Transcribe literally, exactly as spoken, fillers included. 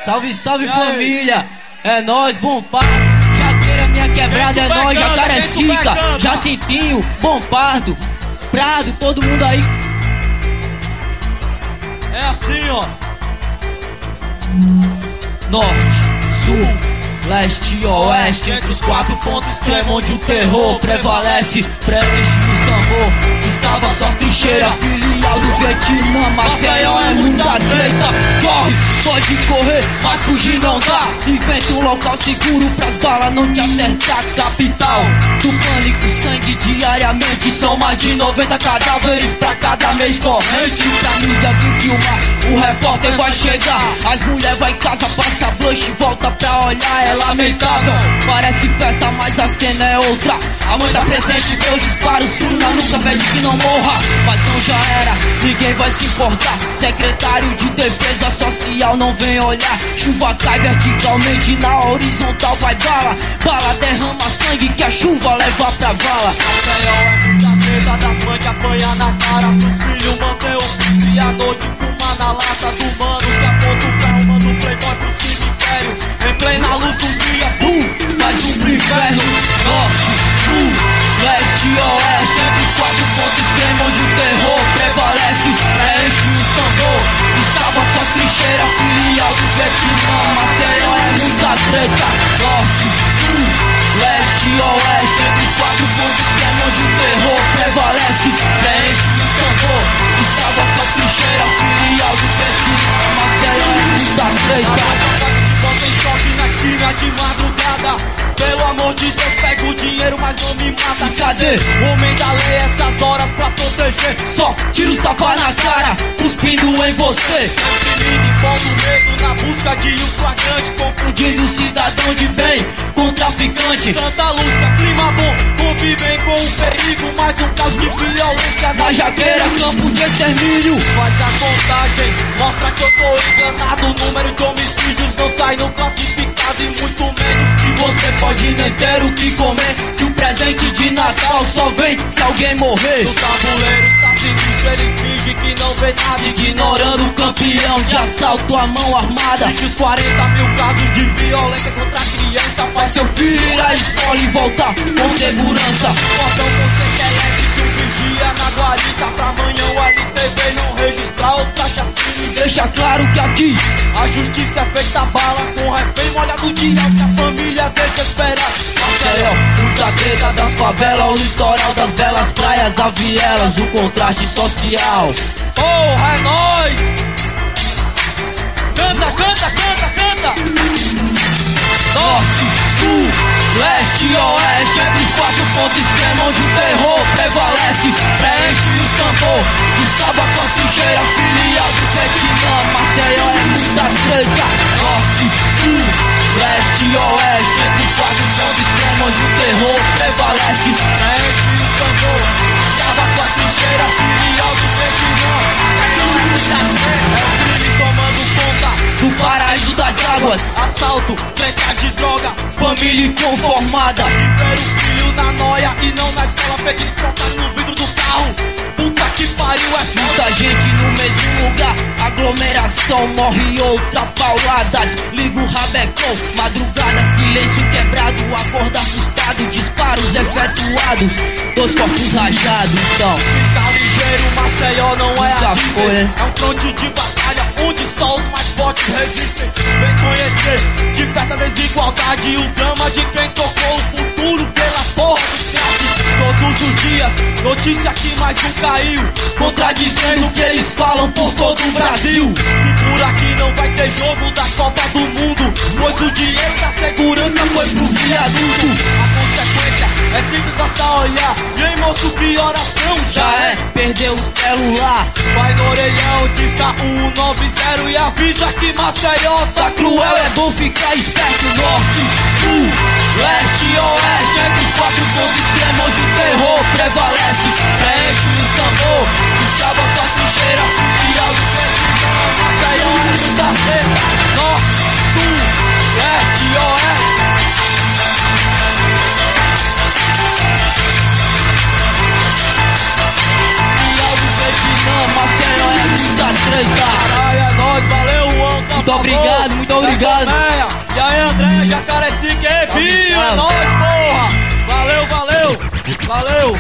Salve, salve família, é nóis, bom pardo. Jaqueira, minha quebrada, é nóis, Jacarecica, Jacintinho, Bom Pardo, Prado, todo mundo aí. É assim, ó. Norte, sul, leste e oeste, entre os quatro pontos extremos onde o terror prevalece. Preenche os tambor, escava suas trincheiras, filial do Vietnã, Maceió é muita treta. Corre, pode correr, mas fugir não dá. Inventa um local seguro pras balas não te acertar. Capital do pânico, sangue diariamente. São mais de noventa cadáveres pra cada mês corrente. Pra mídia vir filmar, o repórter vai chegar. As mulheres vai em casa, passa blush, volta pra olhar, é lamentável. Parece festa, mas a cena é outra. A mãe tá presente, vê os disparos, funda nunca pede que não morra. Mas não já era, ninguém vai se importar. Secretário de Defesa Social não vem olhar. Chuva cai verticalmente, na horizontal vai bala. Bala derrama sangue que a chuva leva pra vala. Maceió é muita treta das mães que apanha na cara. Pros filhos manter o viciador de fumar na lata do mano que aponta o carro, manda o playboy pro cemitério. Em plena luz do dia, pum, mais um pro inferno. Norte, sul, leste e oeste, entre os quatro pontos extremos onde o terror prevalece. Preenche o tambor, escava suas trincheiras, filial do Vietnã, Maceió é muita treta. Norte, sul, leste e oeste, entre os quatro pontos extremos onde o terror prevalece. Preenche o tambor, escava suas trincheiras, filial do Vietnã, Maceió é muita treta. Bota em choque na esquina de madrugada. Pelo amor de Deus, pega o dinheiro, mas não me mata. Cadê? Homem da lei, essas horas pra proteger. Só tira os tapas na cara, cuspindo em você. Reprimindo, impondo medo na busca de um flagrante. Confundindo o cidadão de bem com traficante. Santa Lúcia, clima bom, convivem com o perigo. Mais um caso de violência na Jaqueira, campo de extermínio. Faz a contagem, mostra que eu tô enganado. O número de homicídios não sai no classificado. E muito menos que você pode nem ter o que comer. Que o presente de Natal só vem se alguém morrer. O tabuleiro tá sinistro, eles fingem que não vê nada. Ignorando o campeão de assalto à mão armada. E os quarenta mil casos de violência contra a criança. Faz seu filho ir à escola e voltar com segurança. Portão você quer que um vigia na guarita. Pra amanhã o L T V não registrar outra chacina. Deixa claro que aqui a justiça é feita bala, com refém molhado de alto, a família desesperada. Maceió, muita treta das favelas, o litoral das belas praias, a vielas, o contraste social. Porra, é nóis! Canta, canta, canta, canta! Norte, sul, leste e oeste, entre os quatro pontos extremos onde o terror prevalece. Preenche o tambor, escava suas trincheiras, filial do Vietnã, Maceió é muita treta. Norte, sul, leste e oeste, entre os quatro pontos extremos onde o terror prevalece. Preenche o tambor, escava suas trincheiras, filial do Vietnã, Maceió é muita treta. É o crime tomando conta do paraíso das águas. Assalto, treta de droga, família inconformada. Libera o filho na noia e não na escola, pedindo trocar no vidro do carro. Puta que pariu, é muita gente no mesmo lugar, aglomeração, morre outra pauladas. Liga o rabecão, madrugada, silêncio quebrado, acorda assustado, disparos efetuados, dois corpos rajados. Então, fica ligeiro, Maceió não é já a foi, né? É um fronte de batalha onde só os mais fortes resistem. Vem conhecer de perto a desigualdade e o drama de quem tocou o futuro pela porra do teatro. Todos os dias, notícia que mais um caiu, contradizendo o que eles falam por todo o Brasil. E por aqui não vai ter jogo da Copa do Mundo, pois o dinheiro da segurança foi pro viaduto. A consequência é simples, basta olhar. E aí, moço, que oração já é? Perdeu o celular. Vai no orelhão, disca um nove zero e avisa que Maceió tá cruel. É bom ficar esperto. Norte, sul, leste e oeste, entre os quatro pontos extremos onde o terror prevalece. Preenche o tambor, escava sua trincheira, filial do Vietnã, Maceió é muita treta. Norte, sul, leste e oeste. Filial do Vietnã, Maceió é muita treta. Caralho, é nóis, valeu, Onça. Muito obrigado, muito muito obrigado. E aí, André, Jacarecica, é nóis, porra! Valeu, valeu, valeu!